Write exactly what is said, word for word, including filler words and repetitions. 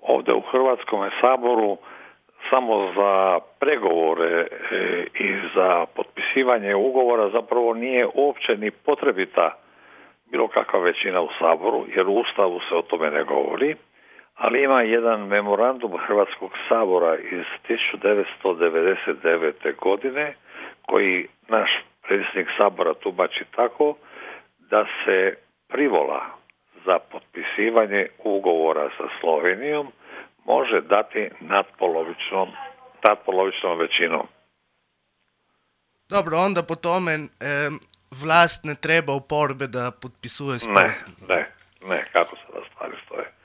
ovdje u Hrvatskom saboru samo za pregovore i za potpisivanje ugovora zapravo nije uopće ni potrebita bilo kakva većina u Saboru, jer u Ustavu se o tome ne govori, ali ima jedan memorandum Hrvatskog sabora iz tisuću devetsto devedeset devete. godine koji naš predsjednik Sabora tumači tako da se privola za potpisivanje ugovora sa Slovenijom može dati nadpolovičnom, nadpolovičnom većinom. Dobro, onda po tome e, vlast ne treba oporbe da potpisuje sporazum. Ne, ne, ne, kako sada stvari stoje.